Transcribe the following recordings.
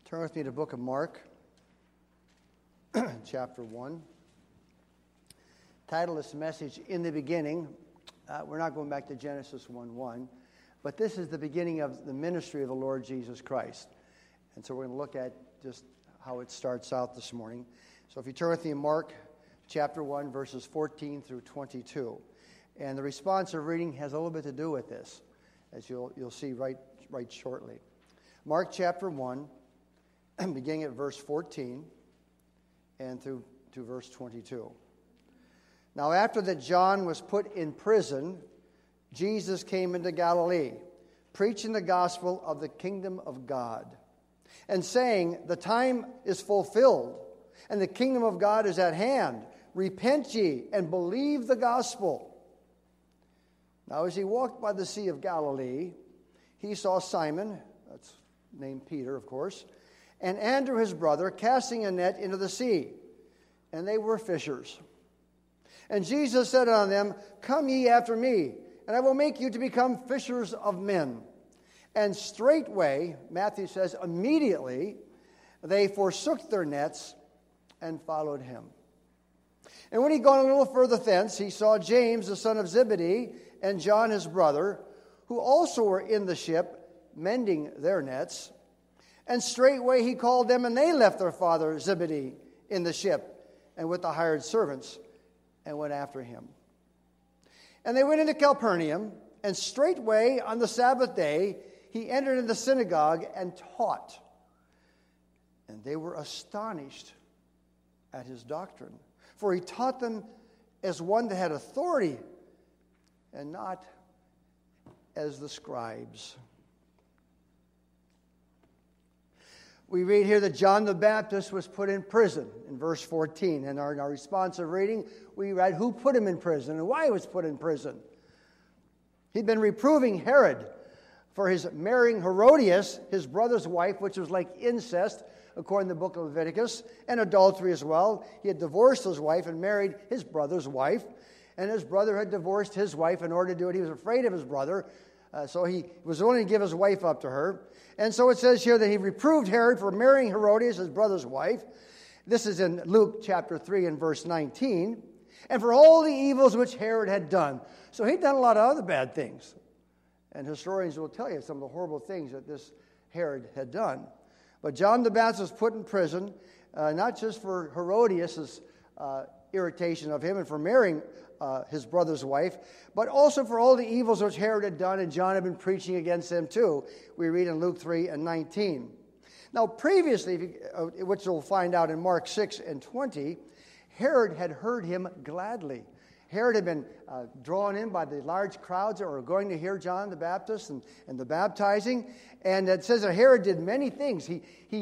Turn with me to the book of Mark, chapter 1. Title of this message, In the Beginning. We're not going back to Genesis 1:1, but this is the beginning of the ministry of the Lord Jesus Christ. And so we're going to look at just how it starts out this morning. So if you turn with me in Mark chapter 1, verses 14 through 22. And the responsive reading has a little bit to do with this, as you'll see right shortly. Mark chapter 1, beginning at verse 14 and through to verse 22. Now after that John was put in prison, Jesus came into Galilee, preaching the gospel of the kingdom of God, and saying, the time is fulfilled, and the kingdom of God is at hand. Repent ye, and believe the gospel. Now as he walked by the Sea of Galilee, he saw Simon, that's named Peter, of course, and Andrew his brother, casting a net into the sea, and they were fishers. And Jesus said unto them, Come ye after me, and I will make you to become fishers of men. And straightway, Matthew says, immediately, they forsook their nets and followed him. And when he gone a little further thence, he saw James the son of Zebedee, and John his brother, who also were in the ship, mending their nets. And straightway he called them, and they left their father Zebedee in the ship, and with the hired servants, and went after him. And they went into Capernaum, and straightway on the Sabbath day he entered in the synagogue and taught. And they were astonished at his doctrine, for he taught them as one that had authority, and not as the scribes. We read here that John the Baptist was put in prison in verse 14. And in our responsive reading, we read who put him in prison and why he was put in prison. He'd been reproving Herod for his marrying Herodias, his brother's wife, which was like incest, according to the book of Leviticus, and adultery as well. He had divorced his wife and married his brother's wife. And his brother had divorced his wife in order to do it. He was afraid of his brother, so he was willing to give his wife up to her. And so it says here that he reproved Herod for marrying Herodias, his brother's wife. This is in Luke chapter 3 and verse 19. And for all the evils which Herod had done. So he'd done a lot of other bad things. And historians will tell you some of the horrible things that this Herod had done. But John the Baptist was put in prison, not just for Herodias' irritation of him and for marrying his brother's wife, but also for all the evils which Herod had done, and John had been preaching against them too. We read in Luke 3 and 19. Now previously, which we'll find out in Mark 6 and 20, Herod had heard him gladly. Herod had been drawn in by the large crowds that were going to hear John the Baptist and the baptizing. And it says that Herod did many things. He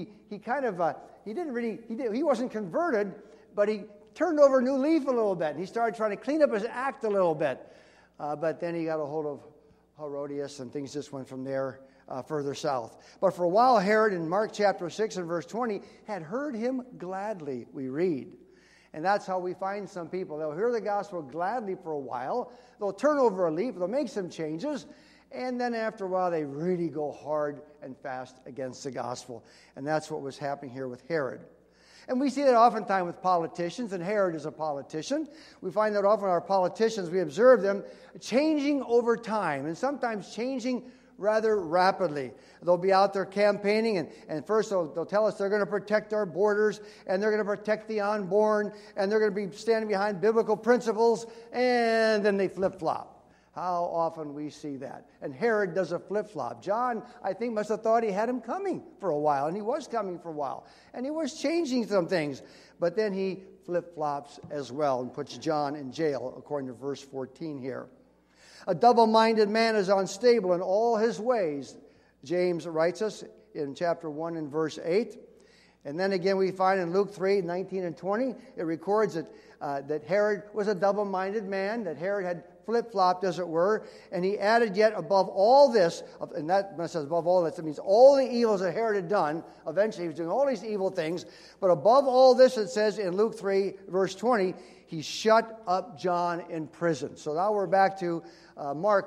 wasn't converted, but he turned over a new leaf a little bit. And he started trying to clean up his act a little bit. But then he got a hold of Herodias, and things just went from there further south. But for a while, Herod, in Mark chapter 6 and verse 20, had heard him gladly, we read. And that's how we find some people. They'll hear the gospel gladly for a while. They'll turn over a leaf. They'll make some changes. And then after a while, they really go hard and fast against the gospel. And that's what was happening here with Herod. And we see that oftentimes with politicians, and Herod is a politician. We find that often our politicians, we observe them changing over time, and sometimes changing rather rapidly. They'll be out there campaigning, and first they'll tell us they're going to protect our borders, and they're going to protect the unborn, and they're going to be standing behind biblical principles, and then they flip-flop. How often we see that. And Herod does a flip-flop. John, I think, must have thought he had him coming for a while, and he was coming for a while. And he was changing some things. But then he flip-flops as well and puts John in jail, according to verse 14 here. A double-minded man is unstable in all his ways, James writes us in chapter 1 and verse 8. And then again we find in Luke 3, 19 and 20, it records that Herod was a double-minded man, that Herod had flip-flopped, as it were, and he added yet above all this, and that says above all this, it means all the evils that Herod had done. Eventually he was doing all these evil things, but above all this, it says in Luke 3, verse 20, he shut up John in prison. So now we're back to Mark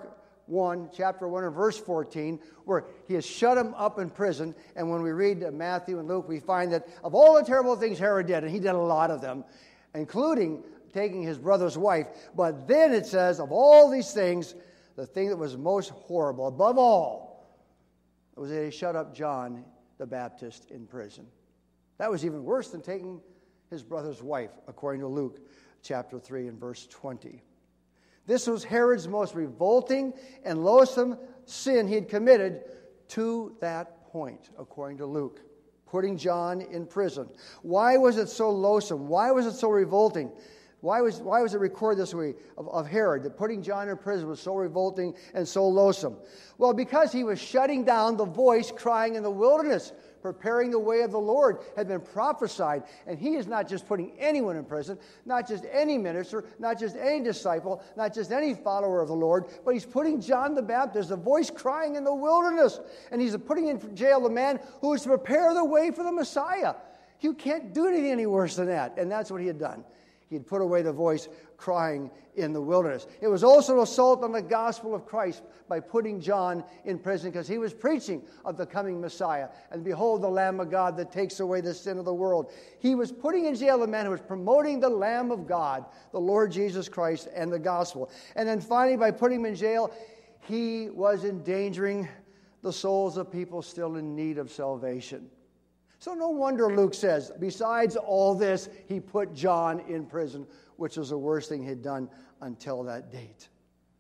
chapter 1 and verse 14, where he has shut him up in prison. And when we read Matthew and Luke, we find that of all the terrible things Herod did, and he did a lot of them, including taking his brother's wife. But then it says, of all these things, the thing that was most horrible, above all, was that he shut up John the Baptist in prison. That was even worse than taking his brother's wife, according to Luke chapter 3 and verse 20. This was Herod's most revolting and loathsome sin he had committed to that point, according to Luke, putting John in prison. Why was it so loathsome? Why was it so revolting? Why was it recorded this way of Herod, that putting John in prison was so revolting and so loathsome? Well, because he was shutting down the voice crying in the wilderness, preparing the way of the Lord, had been prophesied. And he is not just putting anyone in prison, not just any minister, not just any disciple, not just any follower of the Lord, but he's putting John the Baptist, the voice crying in the wilderness. And he's putting in jail the man who is to prepare the way for the Messiah. You can't do anything any worse than that. And that's what he had done. He had put away the voice crying in the wilderness. It was also an assault on the gospel of Christ by putting John in prison, because he was preaching of the coming Messiah. And behold, the Lamb of God that takes away the sin of the world. He was putting in jail a man who was promoting the Lamb of God, the Lord Jesus Christ, and the gospel. And then finally, by putting him in jail, he was endangering the souls of people still in need of salvation. So no wonder Luke says, besides all this, he put John in prison, which was the worst thing he'd done until that date.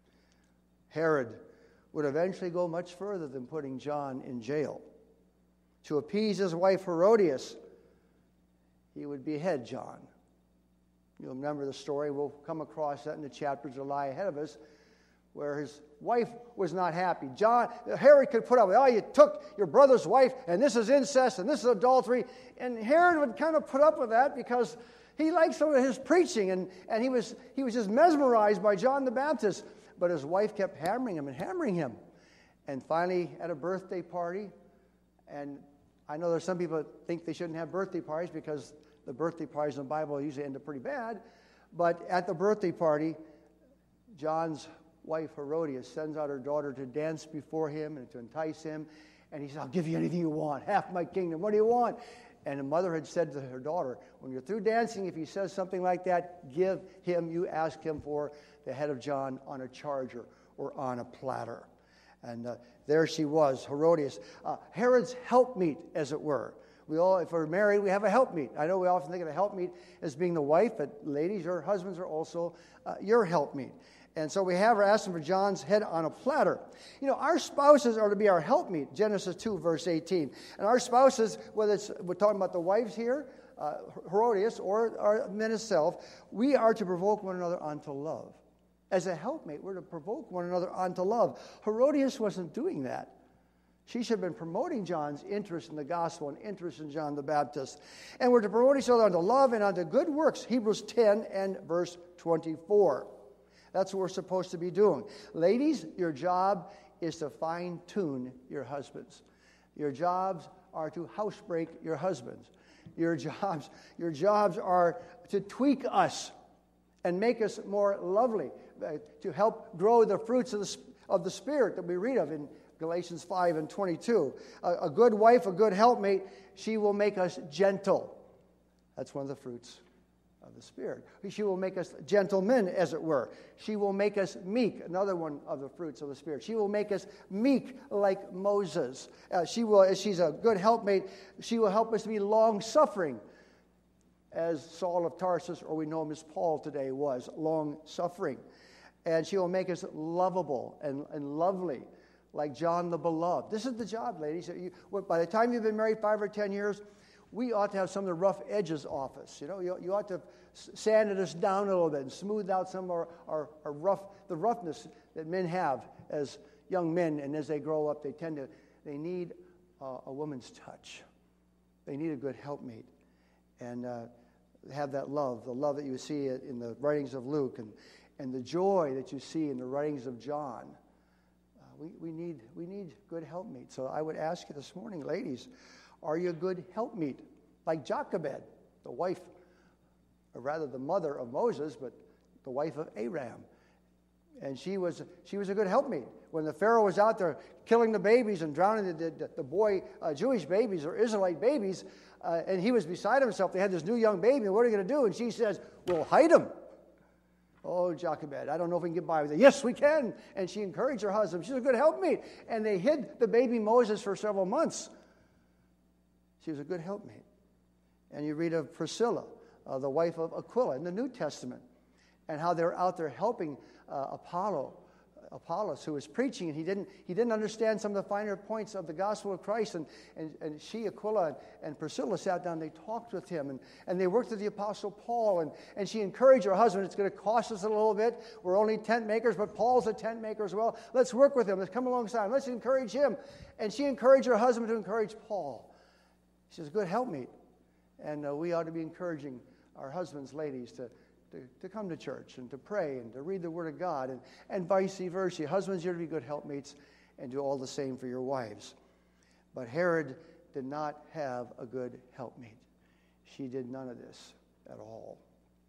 Herod would eventually go much further than putting John in jail. To appease his wife Herodias, he would behead John. You'll remember the story. We'll come across that in the chapters that lie ahead of us, where his wife was not happy. Herod could put up with, you took your brother's wife, and this is incest, and this is adultery. And Herod would kind of put up with that because he liked some of his preaching, and he was just mesmerized by John the Baptist. But his wife kept hammering him. And finally, at a birthday party, and I know there's some people that think they shouldn't have birthday parties because the birthday parties in the Bible usually end up pretty bad. But at the birthday party, John's wife Herodias sends out her daughter to dance before him and to entice him. And he says, I'll give you anything you want, half my kingdom. What do you want? And the mother had said to her daughter, when you're through dancing, if he says something like that, you ask him for the head of John on a charger or on a platter. And there she was, Herodias, Herod's helpmeet, as it were. We all, if we're married, we have a helpmeet. I know we often think of a helpmeet as being the wife, but ladies, your husbands are also your helpmeet. And so we have her asking for John's head on a platter. You know, our spouses are to be our helpmeet, Genesis 2, verse 18. And our spouses, whether we're talking about the wives here, Herodias, or our men itself, we are to provoke one another unto love. As a helpmate, we're to provoke one another unto love. Herodias wasn't doing that. She should have been promoting John's interest in the gospel and interest in John the Baptist. And we're to promote each other unto love and unto good works, Hebrews 10 and verse 24. That's what we're supposed to be doing. Ladies, your job is to fine-tune your husbands. Your jobs are to housebreak your husbands. Your jobs are to tweak us and make us more lovely, to help grow the fruits of the Spirit that we read of in Galatians 5 and 22. A good wife, a good helpmate, she will make us gentle. That's one of the fruits of the Spirit. She will make us gentlemen, as it were. She will make us meek, another one of the fruits of the Spirit. She will make us meek like Moses. She's a good helpmate. She will help us to be long-suffering, as Saul of Tarsus, or we know him as Paul today, was long-suffering. And she will make us lovable and lovely, like John the Beloved. This is the job, ladies. By the time you've been married 5 or 10 years, we ought to have some of the rough edges off us. You know, you ought to have sanded us down a little bit and smoothed out some of the roughness that men have as young men, and as they grow up, they need a woman's touch. They need a good helpmate, and have that love, the love that you see in the writings of Luke, and the joy that you see in the writings of John. We need good helpmates. So I would ask you this morning, ladies, are you a good helpmeet? Like Jochebed, the wife, or rather the mother of Moses, but the wife of Aram. And she was a good helpmeet. when the Pharaoh was out there killing the babies and drowning the boy Jewish babies or Israelite babies, and he was beside himself. They had this new young baby, and what are you going to do? And she says, we'll hide him. Oh, Jochebed, I don't know if we can get by with it. Yes, we can. And she encouraged her husband. She's a good helpmate. And they hid the baby Moses for several months. She was a good helpmate. And you read of Priscilla, the wife of Aquila in the New Testament, and how they're out there helping Apollos, who was preaching, and he didn't understand some of the finer points of the gospel of Christ. And she, Aquila, and Priscilla sat down, they talked with him, and they worked with the Apostle Paul, and she encouraged her husband. It's going to cost us a little bit. We're only tent makers, but Paul's a tent maker as well. Let's work with him. Let's come alongside him. Let's encourage him. And she encouraged her husband to encourage Paul. She's a good helpmeet. And we ought to be encouraging our husbands, ladies, to come to church and to pray and to read the Word of God, and vice versa. Husbands, you're to be good helpmates and do all the same for your wives. But Herod did not have a good helpmate. She did none of this at all.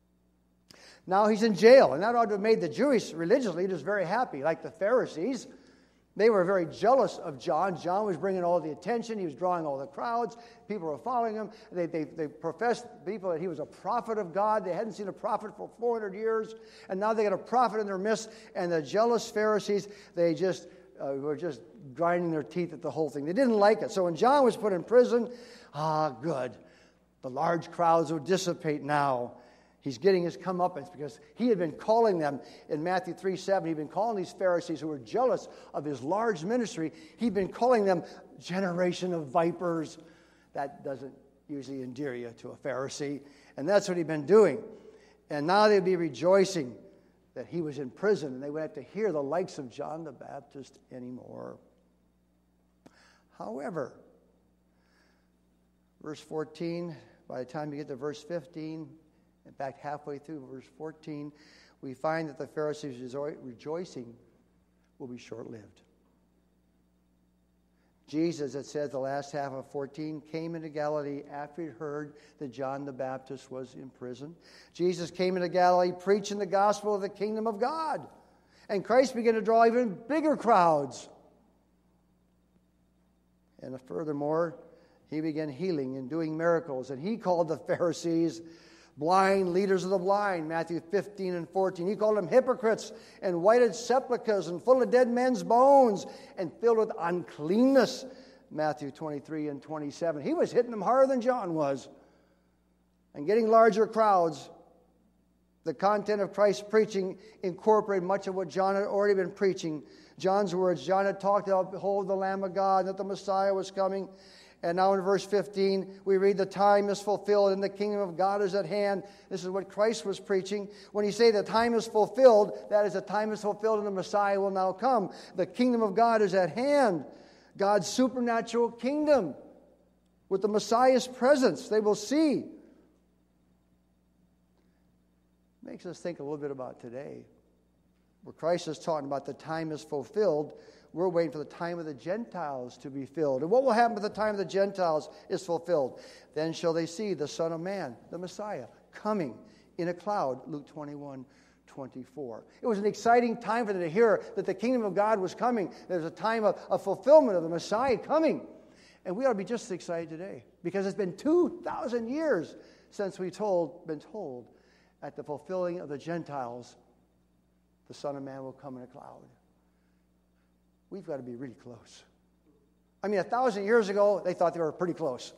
Now he's in jail, and that ought to have made the Jewish religious leaders very happy, like the Pharisees. They were very jealous of John. John was bringing all the attention. He was drawing all the crowds. People were following him. They professed people that he was a prophet of God. They hadn't seen a prophet for 400 years. And now they got a prophet in their midst. And the jealous Pharisees, they just were just grinding their teeth at the whole thing. They didn't like it. So when John was put in prison, good. The large crowds would dissipate now. He's getting his comeuppance because he had been calling them in Matthew 3:7. He'd been calling these Pharisees who were jealous of his large ministry. He'd been calling them generation of vipers. That doesn't usually endear you to a Pharisee. And that's what he'd been doing. And now they'd be rejoicing that he was in prison, and they would have to hear the likes of John the Baptist anymore. However, verse 14, by the time you get to verse 15, in fact, halfway through verse 14, we find that the Pharisees' rejoicing will be short-lived. Jesus, it says the last half of 14, came into Galilee after he heard that John the Baptist was in prison. Jesus came into Galilee preaching the gospel of the kingdom of God. And Christ began to draw even bigger crowds. And furthermore, he began healing and doing miracles. And he called the Pharisees blind leaders of the blind, Matthew 15 and 14. He called them hypocrites and whited sepulchres and full of dead men's bones and filled with uncleanness, Matthew 23 and 27. He was hitting them harder than John was and getting larger crowds. The content of Christ's preaching incorporated much of what John had already been preaching. John's words, John had talked about, behold, the Lamb of God, that the Messiah was coming. And now in verse 15, we read, the time is fulfilled and the kingdom of God is at hand. This is what Christ was preaching. When he say the time is fulfilled, that is, the time is fulfilled and the Messiah will now come. The kingdom of God is at hand. God's supernatural kingdom with the Messiah's presence. They will see. Makes us think a little bit about today, where Christ is talking about the time is fulfilled. We're waiting for the time of the Gentiles to be filled. And what will happen at the time of the Gentiles is fulfilled? Then shall they see the Son of Man, the Messiah, coming in a cloud, Luke 21:24. It was an exciting time for them to hear that the kingdom of God was coming. There's a time of fulfillment of the Messiah coming. And we ought to be just as excited today, because it's been 2,000 years since we've been told at the fulfilling of the Gentiles, the Son of Man will come in a cloud. We've got to be really close. I mean, 1,000 years ago, they thought they were pretty close,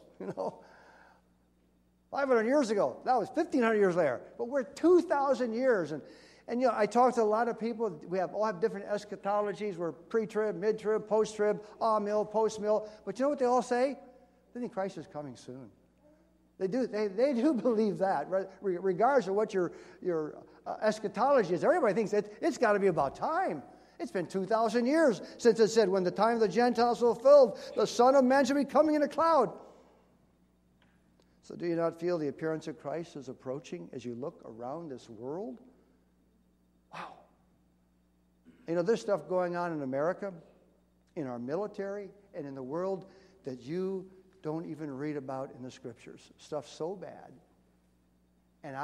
500 years ago, that was 1,500 years later. But we're 2,000 years. And I talk to a lot of people. We all have different eschatologies. We're pre-trib, mid-trib, post-trib, mill, post-mill. But you know what they all say? They think Christ is coming soon. They do. They do believe that, regardless of what your eschatology is. Everybody thinks it's got to be about time. It's been 2,000 years since it said, when the time of the Gentiles is fulfilled, the Son of Man shall be coming in a cloud. So do you not feel the appearance of Christ is approaching as you look around this world? Wow. There's stuff going on in America, in our military, and in the world that you don't even read about in the Scriptures. Stuff so bad. And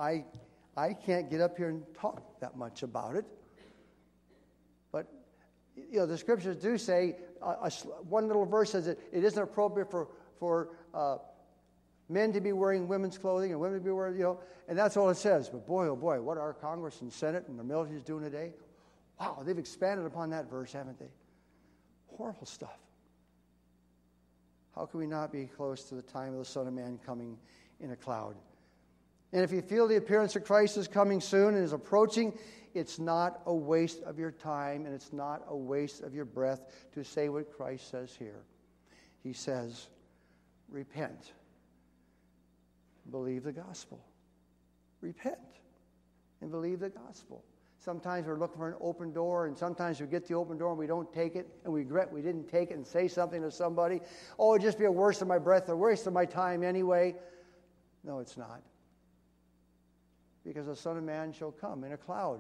I can't get up here and talk that much about it. But The scriptures do say, one little verse says that it isn't appropriate for men to be wearing women's clothing and women to be wearing, and that's all it says. But boy, oh boy, what our Congress and Senate and the military is doing today, wow, they've expanded upon that verse, haven't they? Horrible stuff. How can we not be close to the time of the Son of Man coming in a cloud? And if you feel the appearance of Christ is coming soon and is approaching, it's not a waste of your time and it's not a waste of your breath to say what Christ says here. He says, repent. Believe the gospel. Repent and believe the gospel. Sometimes we're looking for an open door, and sometimes we get the open door and we don't take it, and we regret we didn't take it and say something to somebody. Oh, it'd just be a waste of my breath, a waste of my time anyway. No, it's not. Because the Son of Man shall come in a cloud.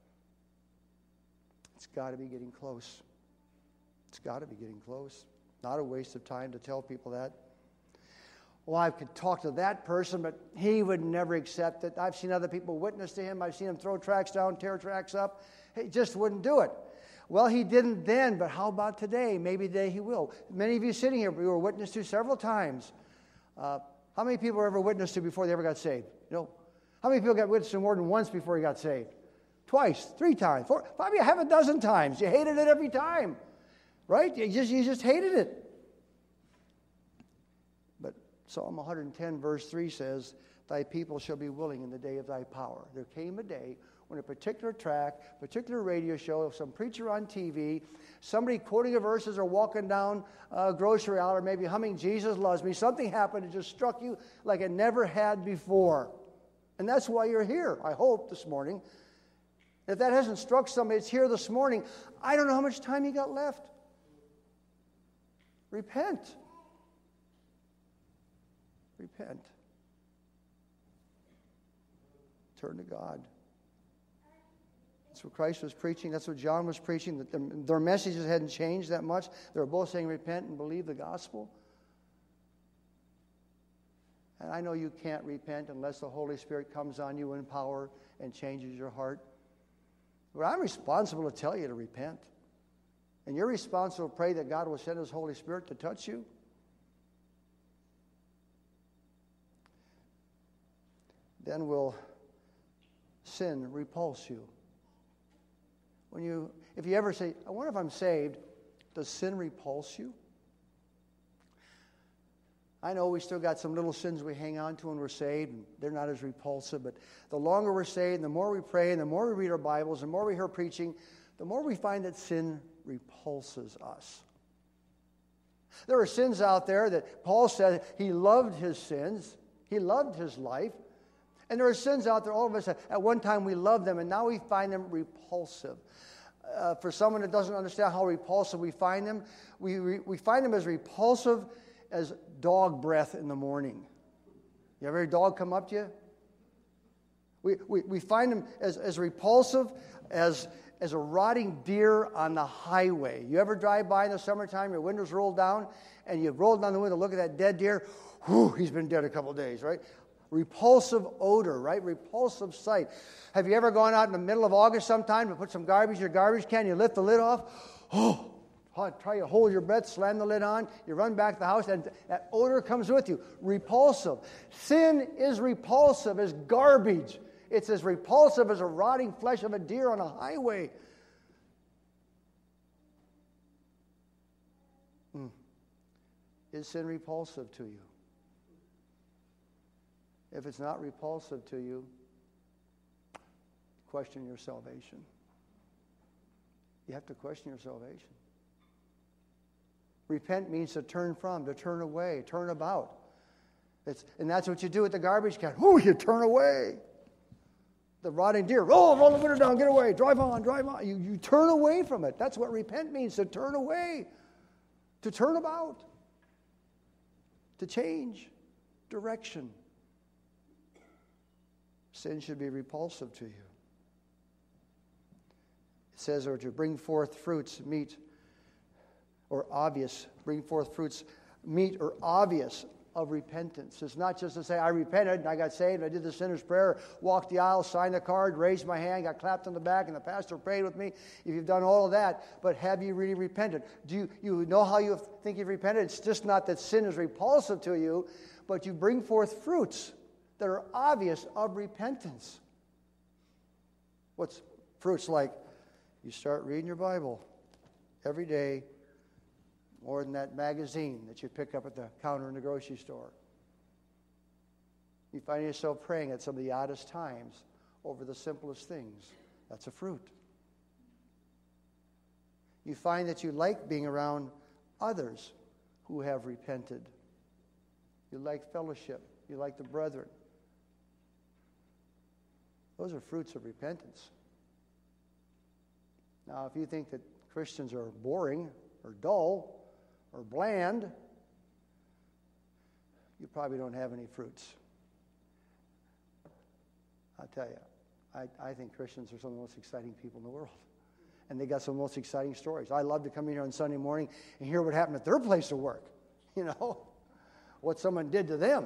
It's got to be getting close. It's got to be getting close. Not a waste of time to tell people that. Well, I could talk to that person, but he would never accept it. I've seen other people witness to him. I've seen him throw tracts down, tear tracts up. He just wouldn't do it. Well, he didn't then, but how about today? Maybe today he will. Many of you sitting here, we were witnessed to several times. How many people were ever witnessed to before they ever got saved? How many people got witnessed to more than once before he got saved? Twice, 3 times, 4, probably half a dozen times. You hated it every time, right? You just hated it. Psalm 110 verse 3 says, thy people shall be willing in the day of thy power. There came a day when a particular track, particular radio show, some preacher on TV, somebody quoting a verses or walking down a grocery aisle or maybe humming Jesus Loves Me, something happened and just struck you like it never had before. And that's why you're here, I hope, this morning. If that hasn't struck somebody that's here this morning, I don't know how much time you got left. Repent. Repent. Turn to God. That's what Christ was preaching. That's what John was preaching. Their messages hadn't changed that much. They were both saying repent and believe the gospel. And I know you can't repent unless the Holy Spirit comes on you in power and changes your heart. But I'm responsible to tell you to repent. And you're responsible to pray that God will send His Holy Spirit to touch you. Then will sin repulse you. If you ever say, I wonder if I'm saved, does sin repulse you? I know we still got some little sins we hang on to when we're saved, and they're not as repulsive, but the longer we're saved, and the more we pray, and the more we read our Bibles, the more we hear preaching, the more we find that sin repulses us. There are sins out there that Paul said he loved his sins, he loved his life. And there are sins out there, all of us, at one time we loved them, and now we find them repulsive. For someone that doesn't understand how repulsive we find them, we find them as repulsive as dog breath in the morning. You ever heard a dog come up to you? We find them as repulsive as a rotting deer on the highway. You ever drive by in the summertime, your windows rolled down, and you roll down the window, look at that dead deer, whew, he's been dead a couple days, right? Repulsive odor, right? Repulsive sight. Have you ever gone out in the middle of August sometime to put some garbage in your garbage can? You lift the lid off. Oh, try to hold your breath, slam the lid on. You run back to the house, and that odor comes with you. Repulsive. Sin is repulsive as garbage. It's as repulsive as a rotting flesh of a deer on a highway. Is sin repulsive to you? If it's not repulsive to you, question your salvation. You have to question your salvation. Repent means to turn from, to turn away, turn about. And that's what you do at the garbage can. Ooh, you turn away. The rotting deer, roll the window down, get away, drive on. You turn away from it. That's what repent means, to turn away, to turn about, to change direction. Sin should be repulsive to you. It says, or to bring forth fruits, meat, or obvious. Bring forth fruits, meat, or obvious. of repentance. It's not just to say, I repented and I got saved, and I did the sinner's prayer, walked the aisle, signed the card, raised my hand, got clapped on the back, and the pastor prayed with me. If you've done all of that, but have you really repented? Do you know how you think you've repented? It's just not that sin is repulsive to you, but you bring forth fruits that are obvious of repentance. What's fruits like? You start reading your Bible every day, more than that magazine that you pick up at the counter in the grocery store. You find yourself praying at some of the oddest times over the simplest things. That's a fruit. You find that you like being around others who have repented. You like fellowship. You like the brethren. Those are fruits of repentance. Now, if you think that Christians are boring or dull or bland, you probably don't have any fruits. I'll tell you, I think Christians are some of the most exciting people in the world. And they got some of the most exciting stories. I love to come in here on Sunday morning and hear what happened at their place of work. You know, what someone did to them.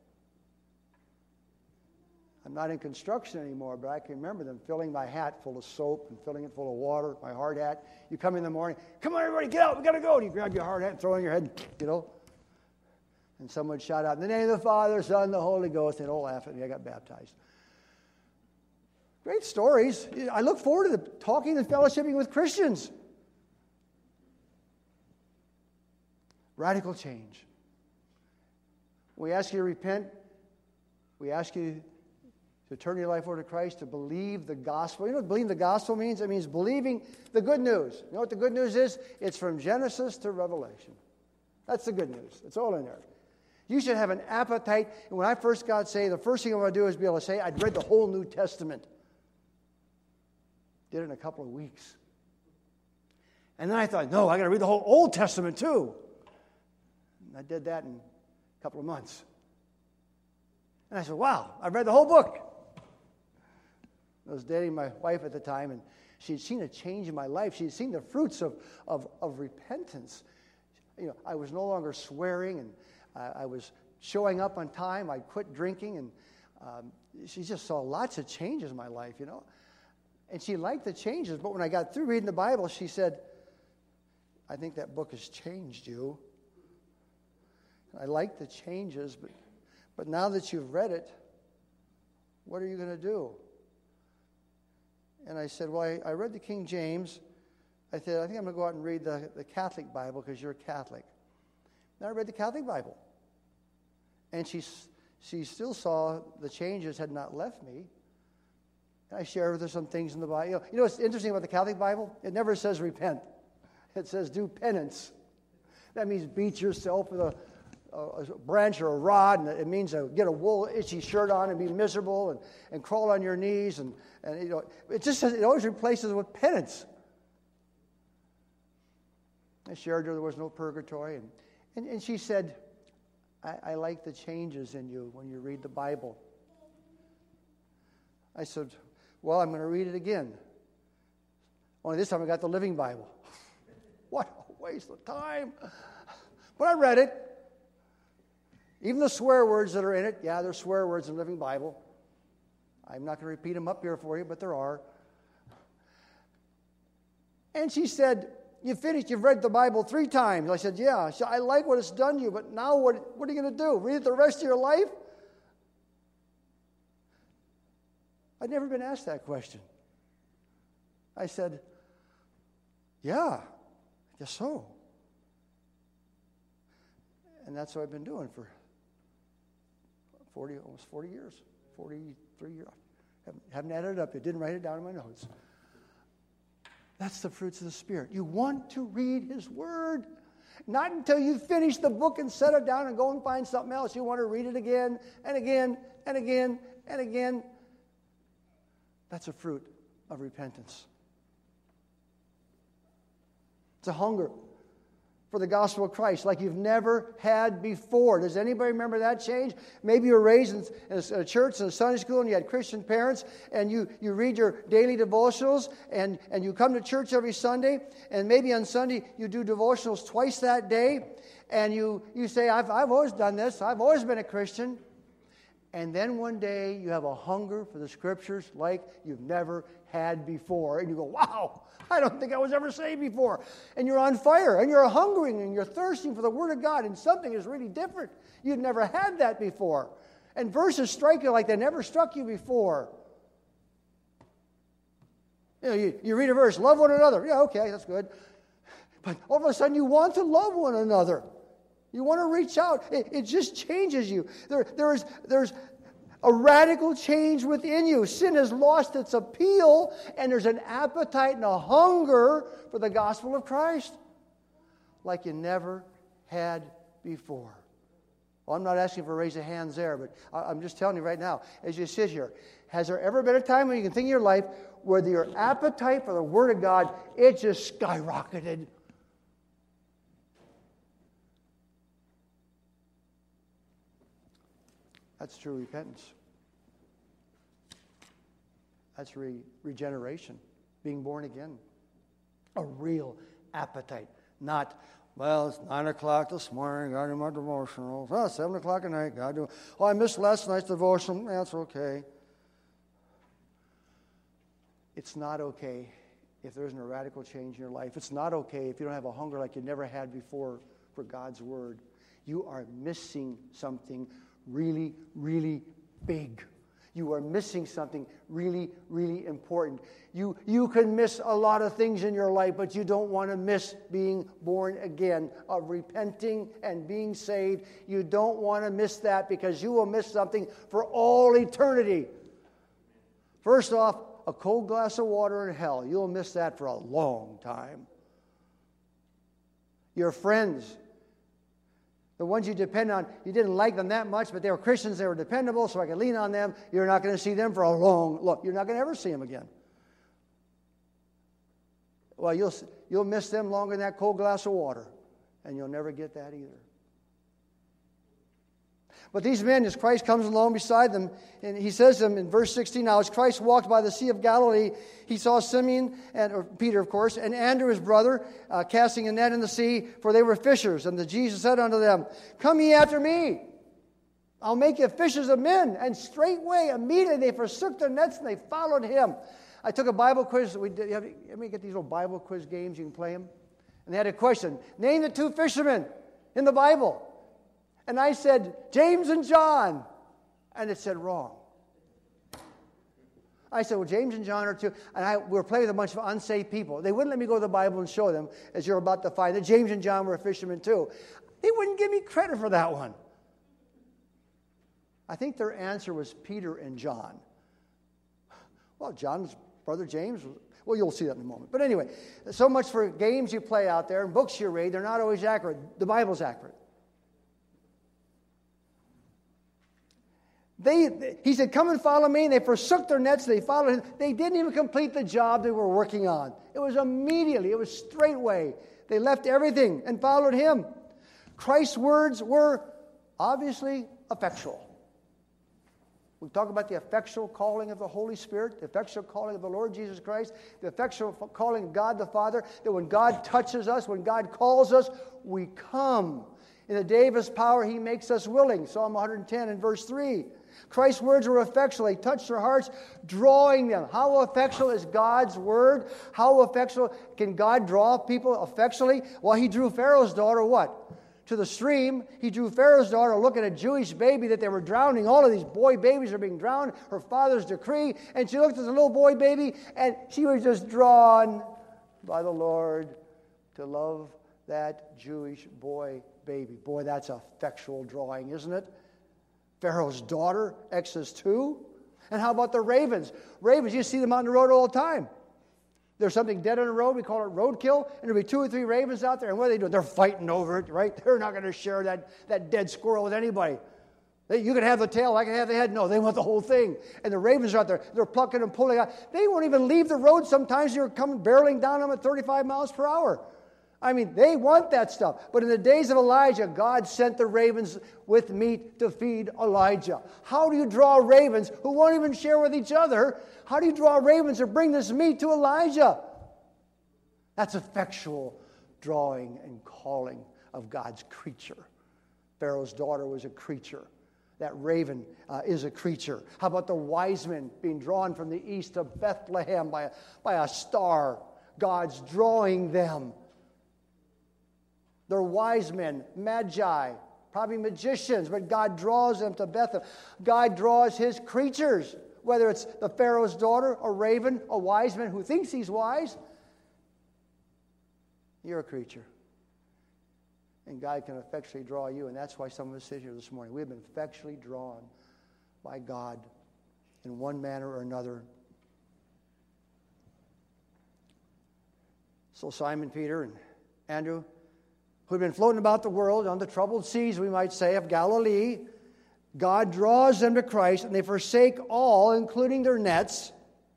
I'm not in construction anymore, but I can remember them filling my hat full of soap and filling it full of water, my hard hat. You come in the morning, come on everybody, get out, we got to go. And you grab your hard hat and throw it on your head, you know. And someone would shout out, in the name of the Father, Son, and the Holy Ghost. And they'd all laugh at me. I got baptized. Great stories. I look forward to talking and fellowshipping with Christians. Radical change. We ask you to repent. We ask you to turn your life over to Christ, to believe the gospel. You know what believing the gospel means? It means believing the good news. You know what the good news is? It's from Genesis to Revelation. That's the good news. It's all in there. You should have an appetite. And when I first got saved, the first thing I want to do is be able to say, I'd read the whole New Testament. Did it in a couple of weeks. And then I thought, no, I got to read the whole Old Testament too. And I did that in a couple of months. And I said, wow, I've read the whole book. I was dating my wife at the time, and she'd seen a change in my life. She'd seen the fruits of repentance. You know, I was no longer swearing, and I was showing up on time. I quit drinking, and she just saw lots of changes in my life, you know. And she liked the changes, but when I got through reading the Bible, she said, I think that book has changed you. I like the changes, but now that you've read it, what are you going to do? And I said, well, I read the King James. I said, I think I'm going to go out and read the Catholic Bible because you're a Catholic. And I read the Catholic Bible. And she still saw the changes had not left me. I shared with her some things in the Bible. You know what's interesting about the Catholic Bible? It never says repent. It says do penance. That means beat yourself with a branch or a rod, and it means get a wool itchy shirt on and be miserable and crawl on your knees, and you know, it just says, it always replaces it with penance. I shared with her there was no purgatory, and she said, I like the changes in you when you read the Bible. I said, well, I'm going to read it again. Only this time I got the Living Bible. What a waste of time. But I read it. Even the swear words that are in it, yeah, there's swear words in the Living Bible. I'm not going to repeat them up here for you, but there are. And she said, you've read the Bible 3 times. I said, yeah. She said, I like what it's done to you, but now what are you going to do? Read it the rest of your life? I'd never been asked that question. I said, yeah, I guess so. And that's what I've been doing for almost 40 years, 43 years. Haven't added it up. I didn't write it down in my notes. That's the fruits of the Spirit. You want to read His Word. Not until you finish the book and set it down and go and find something else. You want to read it again and again and again and again. That's a fruit of repentance. It's a hunger for the gospel of Christ like you've never had before. Does anybody remember that change? Maybe you were raised in a church, in a Sunday school, and you had Christian parents, and you read your daily devotionals, and you come to church every Sunday, and maybe on Sunday you do devotionals twice that day, and you say, I've always done this. I've always been a Christian. And then one day you have a hunger for the Scriptures like you've never had before. And you go, wow, I don't think I was ever saved before. And you're on fire, and you're hungering, and you're thirsting for the Word of God, and something is really different. You've never had that before. And verses strike you like they never struck you before. You read a verse, love one another. Yeah, okay, that's good. But all of a sudden you want to love one another. You want to reach out. It just changes you. There's a radical change within you. Sin has lost its appeal, and there's an appetite and a hunger for the gospel of Christ like you never had before. Well, I'm not asking for a raise of hands there, but I'm just telling you right now, as you sit here, has there ever been a time when you can think of your life where your appetite for the Word of God, it just skyrocketed? That's true repentance. That's regeneration, being born again. A real appetite, not, well, it's 9 o'clock this morning, got to do my devotional. Well, 7 o'clock at night, got to do. Oh, I missed last night's devotion. That's okay. It's not okay if there isn't a radical change in your life. It's not okay if you don't have a hunger like you never had before for God's Word. You are missing something really, really big. You are missing something really, really important. You can miss a lot of things in your life, but you don't want to miss being born again, of repenting and being saved. You don't want to miss that because you will miss something for all eternity. First off, a cold glass of water in hell. You'll miss that for a long time. Your friends, the ones you depend on, you didn't like them that much, but they were Christians, they were dependable, so I could lean on them. You're not going to see them for a long look. You're not going to ever see them again. Well, you'll miss them longer than that cold glass of water, and you'll never get that either. But these men, as Christ comes along beside them, and he says to them in verse 16, now as Christ walked by the Sea of Galilee, he saw Simeon, or Peter, of course, and Andrew, his brother, casting a net in the sea, for they were fishers. And Jesus said unto them, come ye after me. I'll make you fishers of men. And straightway, immediately, they forsook their nets, and they followed him. I took a Bible quiz. Let me get these little Bible quiz games. You can play them. And they had a question. Name the two fishermen in the Bible. And I said, James and John. And it said wrong. I said, well, James and John are two. And we were playing with a bunch of unsaved people. They wouldn't let me go to the Bible and show them, as you're about to find, that James and John were fishermen too. They wouldn't give me credit for that one. I think their answer was Peter and John. Well, John's brother James, well, you'll see that in a moment. But anyway, so much for games you play out there and books you read. They're not always accurate. The Bible's accurate. He said, come and follow me. And they forsook their nets. They followed him. They didn't even complete the job they were working on. It was immediately. It was straightway. They left everything and followed him. Christ's words were obviously effectual. We talk about the effectual calling of the Holy Spirit, the effectual calling of the Lord Jesus Christ, the effectual calling of God the Father, that when God touches us, when God calls us, we come. In the day of His power, He makes us willing. Psalm 110 and verse 3. Christ's words were effectual. They touched their hearts, drawing them. How effectual is God's word? How effectual can God draw people effectually? Well, He drew Pharaoh's daughter what? To the stream. He drew Pharaoh's daughter looking at a Jewish baby that they were drowning. All of these boy babies are being drowned. Her father's decree. And she looked at the little boy baby, and she was just drawn by the Lord to love that Jewish boy baby. Boy, that's effectual drawing, isn't it? Pharaoh's daughter, Exodus 2. And how about the ravens? Ravens, you see them on the road all the time. There's something dead on the road, we call it roadkill, and there'll be 2 or 3 ravens out there, and what are they doing? They're fighting over it, right? They're not going to share that dead squirrel with anybody. You can have the tail, I can have the head. No, they want the whole thing. And the ravens are out there, they're plucking and pulling out. They won't even leave the road sometimes. You're coming barreling down them at 35 miles per hour. I mean, they want that stuff. But in the days of Elijah, God sent the ravens with meat to feed Elijah. How do you draw ravens who won't even share with each other? How do you draw ravens to bring this meat to Elijah? That's effectual drawing and calling of God's creature. Pharaoh's daughter was a creature. That raven is a creature. How about the wise men being drawn from the east of Bethlehem by a star? God's drawing them. They're wise men, magi, probably magicians, but God draws them to Bethlehem. God draws his creatures, whether it's the Pharaoh's daughter, a raven, a wise man who thinks he's wise. You're a creature. And God can effectually draw you, and that's why some of us sit here this morning. We've been effectually drawn by God in one manner or another. So Simon Peter and Andrew, who'd been floating about the world on the troubled seas, we might say, of Galilee, God draws them to Christ, and they forsake all, including their nets.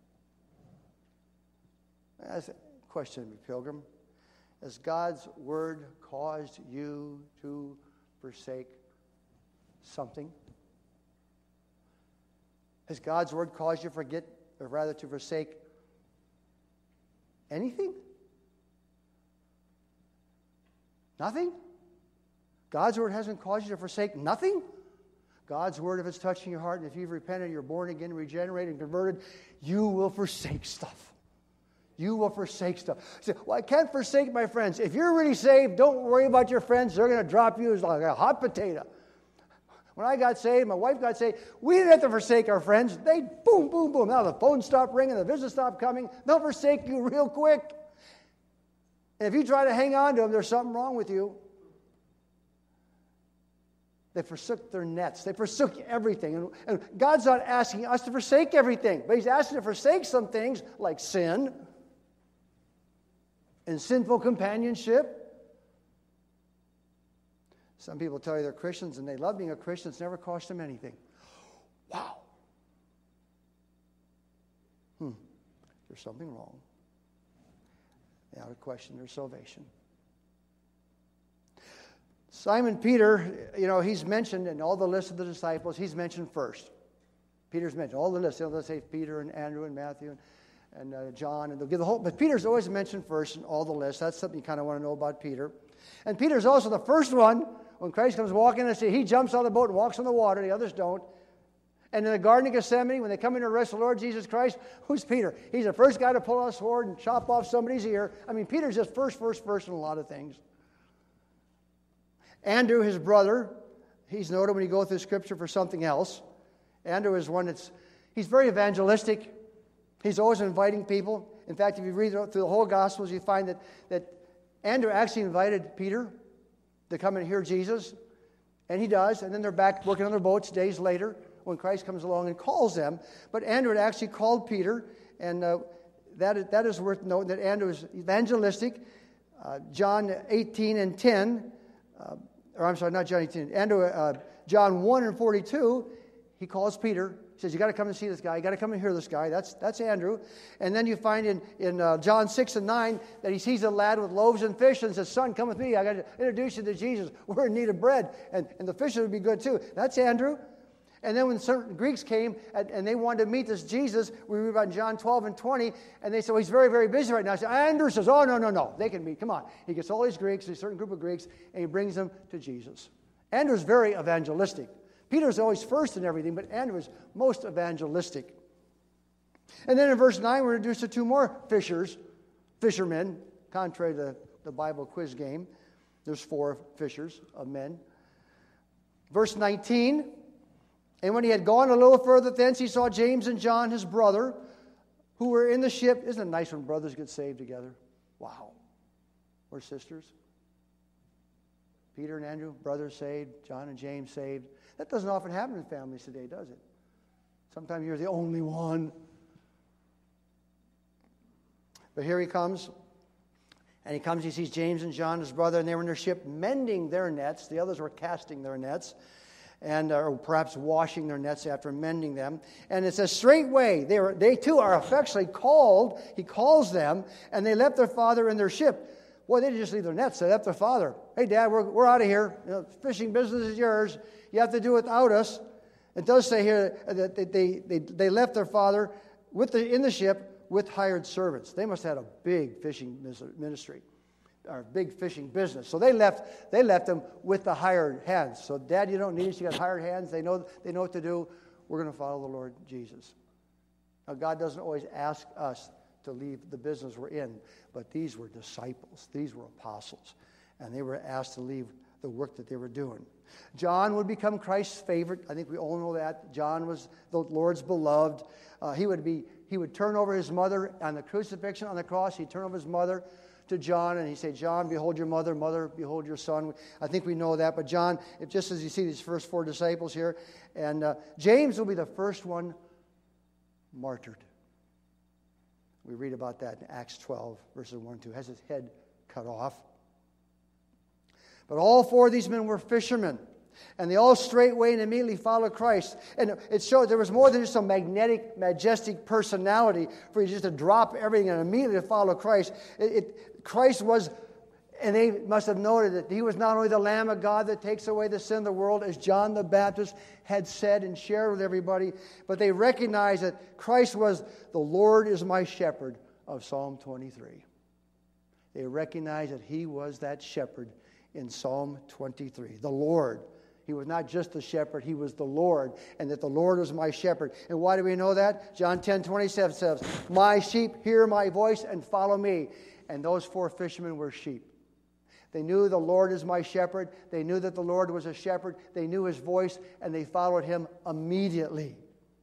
That's a question, pilgrim. Has God's word caused you to forsake something? Has God's word caused you to forget, or rather to forsake anything? Nothing? God's word hasn't caused you to forsake nothing? God's word, if it's touching your heart, and if you've repented, you're born again, regenerated, and converted, you will forsake stuff. You will forsake stuff. You say, well, I can't forsake my friends. If you're really saved, don't worry about your friends. They're going to drop you as like a hot potato. When I got saved, my wife got saved, we didn't have to forsake our friends. They boom, boom, boom. Now the phone stopped ringing, the business stopped coming. They'll forsake you real quick. And if you try to hang on to them, there's something wrong with you. They forsook their nets. They forsook everything. And God's not asking us to forsake everything, but he's asking to forsake some things like sin and sinful companionship. Some people tell you they're Christians and they love being a Christian. It's never cost them anything. Wow. There's something wrong. They ought to question their salvation. Simon Peter, he's mentioned in all the lists of the disciples, he's mentioned first. Peter's mentioned all the lists. They'll say Peter and Andrew and Matthew and John, and they'll give the whole, but Peter's always mentioned first in all the lists. That's something you kind of want to know about Peter. And Peter's also the first one, when Christ comes walking in the sea, he jumps out of the boat and walks on the water, the others don't. And in the Garden of Gethsemane, when they come in to arrest the Lord Jesus Christ, who's Peter? He's the first guy to pull out a sword and chop off somebody's ear. I mean, Peter's just first in a lot of things. Andrew, his brother, he's noted when you go through Scripture for something else. Andrew is one he's very evangelistic. He's always inviting people. In fact, if you read through the whole Gospels, you find that Andrew actually invited Peter to come and hear Jesus. And he does. And then they're back working on their boats days later when Christ comes along and calls them. But Andrew had actually called Peter. And that is worth noting, that Andrew is evangelistic. John 18 and 10... not John 18. John 1 and 42, he calls Peter. He says, you got to come and see this guy. You got to come and hear this guy. That's Andrew. And then you find in John 6 and 9 that he sees a lad with loaves and fish and says, son, come with me. I got to introduce you to Jesus. We're in need of bread. And the fish would be good too. That's Andrew. And then when certain Greeks came and they wanted to meet this Jesus, we read about John 12 and 20, and they said, well, he's very, very busy right now. So Andrew says, oh, no, they can meet. Come on. He gets all these Greeks, a certain group of Greeks, and he brings them to Jesus. Andrew's very evangelistic. Peter's always first in everything, but Andrew is most evangelistic. And then in verse 9, we're introduced to two more fishermen, contrary to the Bible quiz game. There's 4 fishers of men. Verse 19, and when he had gone a little further thence, he saw James and John, his brother, who were in the ship. Isn't it nice when brothers get saved together? Wow. Or sisters. Peter and Andrew, brothers saved. John and James saved. That doesn't often happen in families today, does it? Sometimes you're the only one. But here he comes. And he sees James and John, his brother, and they were in their ship mending their nets. The others were casting their nets. Or perhaps washing their nets after mending them. And it says, straightway, they too are effectually called. He calls them, and they left their father in their ship. Boy, they didn't just leave their nets. They left their father. Hey, Dad, we're out of here. Fishing business is yours. You have to do it without us. It does say here that they left their father in the ship with hired servants. They must have had a big fishing ministry. our big fishing business. So they left them with the hired hands. So, Dad, you don't need us. You got hired hands. They know what to do. We're going to follow the Lord Jesus. Now, God doesn't always ask us to leave the business we're in, but these were disciples. These were apostles, and they were asked to leave the work that they were doing. John would become Christ's favorite. I think we all know that. John was the Lord's beloved. He would turn over his mother on the crucifixion, on the cross. He'd turn over his mother to John, and he'd say, John, behold your mother. Mother, behold your son. I think we know that. But John, just as you see these first four disciples here, and James will be the first one martyred. We read about that in Acts 12, verses 1 and 2. Has his head cut off. But all four of these men were fishermen. And they all straightway and immediately followed Christ. And it showed there was more than just a magnetic, majestic personality for you just to drop everything and immediately to follow Christ. Christ was, and they must have noted that he was not only the Lamb of God that takes away the sin of the world, as John the Baptist had said and shared with everybody, but they recognized that Christ was the Lord is my shepherd of Psalm 23. They recognized that he was that shepherd in Psalm 23, the Lord. He was not just the shepherd, he was the Lord, and that the Lord was my shepherd. And why do we know that? John 10:27 says, my sheep hear my voice and follow me. And those four fishermen were sheep. They knew the Lord is my shepherd. They knew that the Lord was a shepherd. They knew his voice, and they followed him immediately.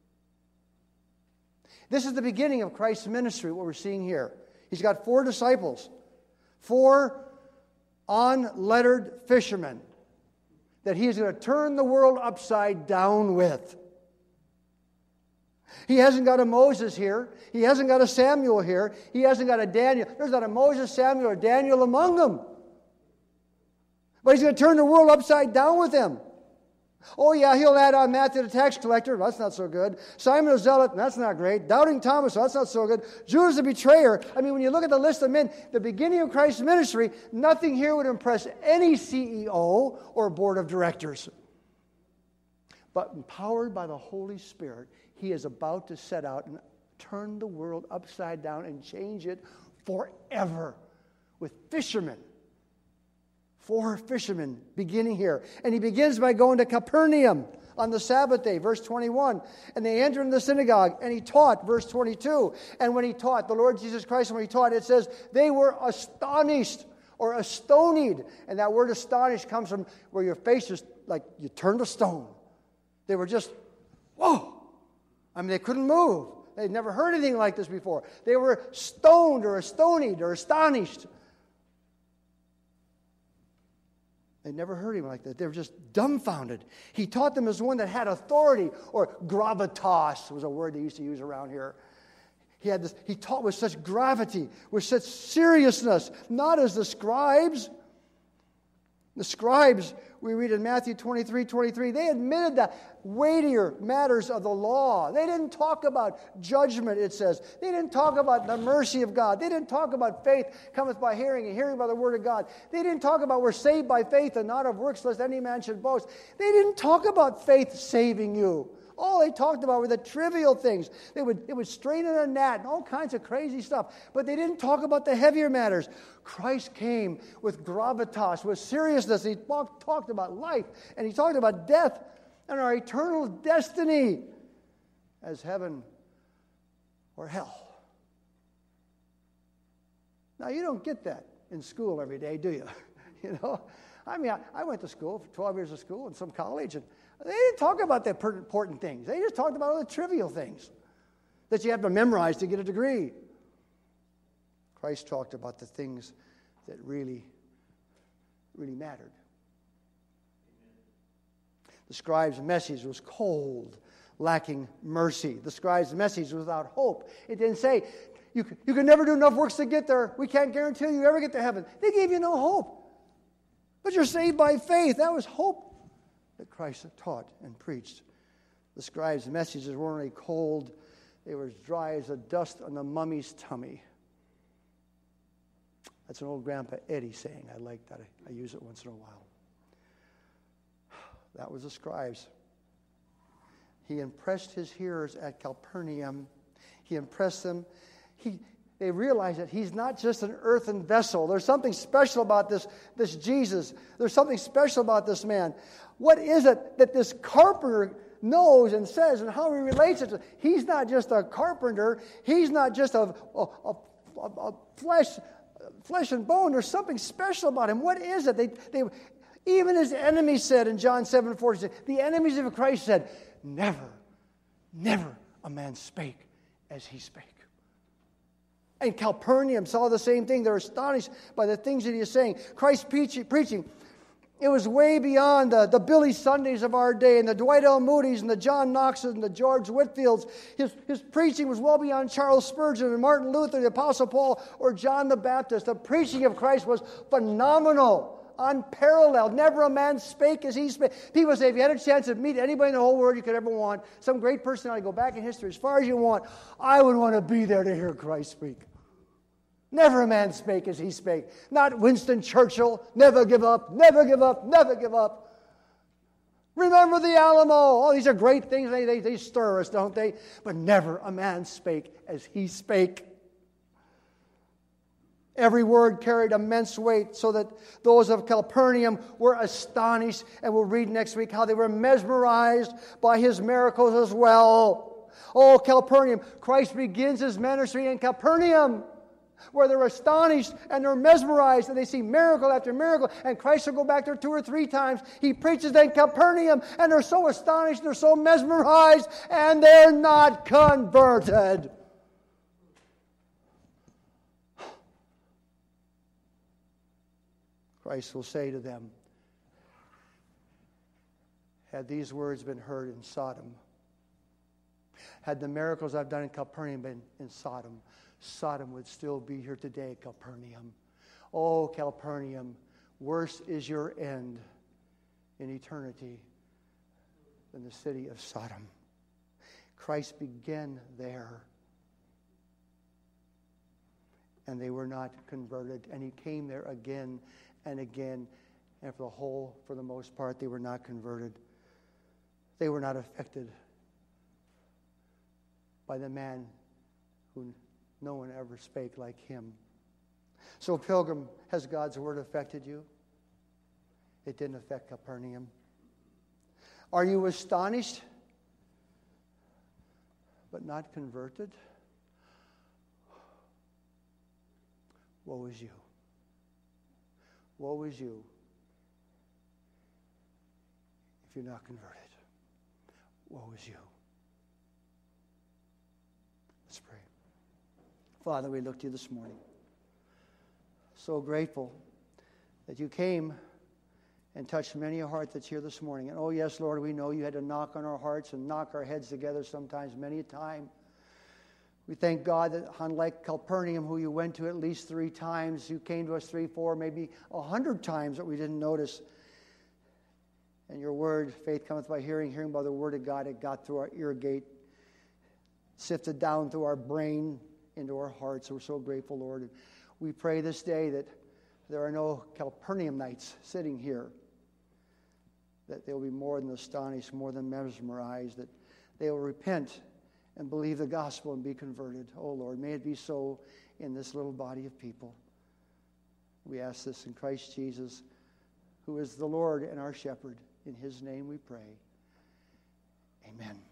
This is the beginning of Christ's ministry, what we're seeing here. He's got four disciples, four unlettered fishermen that he is going to turn the world upside down with. He hasn't got a Moses here. He hasn't got a Samuel here. He hasn't got a Daniel. There's not a Moses, Samuel, or Daniel among them. But he's going to turn the world upside down with them. Oh yeah, he'll add on Matthew the tax collector. That's not so good. Simon the zealot. That's not great. Doubting Thomas. That's not so good. Judas the betrayer. I mean, when you look at the list of men, the beginning of Christ's ministry, nothing here would impress any CEO or board of directors. But empowered by the Holy Spirit, he is about to set out and turn the world upside down and change it forever with fishermen. Four fishermen beginning here. And he begins by going to Capernaum on the Sabbath day, verse 21. And they entered in the synagogue, and he taught, verse 22. And when he taught, the Lord Jesus Christ, when he taught, it says, they were astonished or astonied. And that word astonished comes from where your face is like you turned to stone. They were just, whoa. I mean, they couldn't move. They'd never heard anything like this before. They were stoned or astonied or astonished. They'd never heard him like that. They were just dumbfounded. He taught them as one that had authority, or gravitas was a word they used to use around here. He taught with such gravity, with such seriousness, not as the scribes. The scribes, we read in Matthew 23:23, they admitted the weightier matters of the law. They didn't talk about judgment, it says. They didn't talk about the mercy of God. They didn't talk about faith cometh by hearing, and hearing by the word of God. They didn't talk about we're saved by faith and not of works, lest any man should boast. They didn't talk about faith saving you. All they talked about were the trivial things. They would strain in a gnat and all kinds of crazy stuff. But they didn't talk about the heavier matters. Christ came with gravitas, with seriousness. He talked about life, and he talked about death and our eternal destiny as heaven or hell. Now, you don't get that in school every day, do you? You know? I mean, I went to school for 12 years of school and some college, and they didn't talk about the important things. They just talked about all the trivial things that you have to memorize to get a degree. Christ talked about the things that really, really mattered. The scribe's message was cold, lacking mercy. The scribe's message was without hope. It didn't say, you can never do enough works to get there. We can't guarantee you ever get to heaven. They gave you no hope. But you're saved by faith. That was hope that Christ taught and preached. The scribes' messages weren't only cold, they were as dry as the dust on the mummy's tummy. That's an old Grandpa Eddie saying. I like that. I use it once in a while. That was the scribes. He impressed his hearers at Capernaum. He impressed them. they realize that he's not just an earthen vessel. There's something special about this Jesus. There's something special about this man. What is it that this carpenter knows and says, and how he relates it to? He's not just a carpenter. He's not just a flesh and bone. There's something special about him. What is it? They even his enemies said in John 7:40, the enemies of Christ said, never a man spake as he spake. And Capernaum saw the same thing. They're astonished by the things that he is saying. Christ preaching, it was way beyond the Billy Sundays of our day and the Dwight L. Moody's and the John Knoxes and the George Whitfields. His preaching was well beyond Charles Spurgeon and Martin Luther, the Apostle Paul, or John the Baptist. The preaching of Christ was phenomenal, unparalleled. Never a man spake as he spake. People say, if you had a chance to meet anybody in the whole world you could ever want, some great personality, go back in history as far as you want, I would want to be there to hear Christ speak. Never a man spake as he spake. Not Winston Churchill. Never give up, never give up, never give up. Remember the Alamo. Oh, these are great things. They stir us, don't they? But never a man spake as he spake. Every word carried immense weight, so that those of Capernaum were astonished. And we'll read next week how they were mesmerized by his miracles as well. Oh, Capernaum. Christ begins his ministry in Capernaum, where they're astonished and they're mesmerized and they see miracle after miracle, and Christ will go back there 2 or 3 times. He preaches in Capernaum and they're so astonished, they're so mesmerized, and they're not converted. Christ will say to them, had these words been heard in Sodom, had the miracles I've done in Capernaum been in Sodom, Sodom would still be here today, Capernaum. Oh, Capernaum, worse is your end in eternity than the city of Sodom. Christ began there, and they were not converted, and he came there again and again, and for the most part, they were not converted. They were not affected by the man who no one ever spake like him. So, pilgrim, has God's word affected you? It didn't affect Capernaum. Are you astonished but not converted? Woe is you. Woe is you if you're not converted. Woe is you. Let's pray. Father, we look to you this morning. So grateful that you came and touched many a heart that's here this morning. And oh yes, Lord, we know you had to knock on our hearts and knock our heads together sometimes, many a time. We thank God that unlike Capernaum, who you went to at least 3 times, you came to us 3, 4, maybe 100 times that we didn't notice. And your word, faith cometh by hearing, hearing by the word of God. It got through our ear gate, sifted down through our brain, into our hearts. We're so grateful, Lord. And we pray this day that there are no Capernaum-nites sitting here, that they will be more than astonished, more than mesmerized, that they will repent and believe the gospel and be converted. Oh, Lord, may it be so in this little body of people. We ask this in Christ Jesus, who is the Lord and our shepherd. In his name we pray. Amen.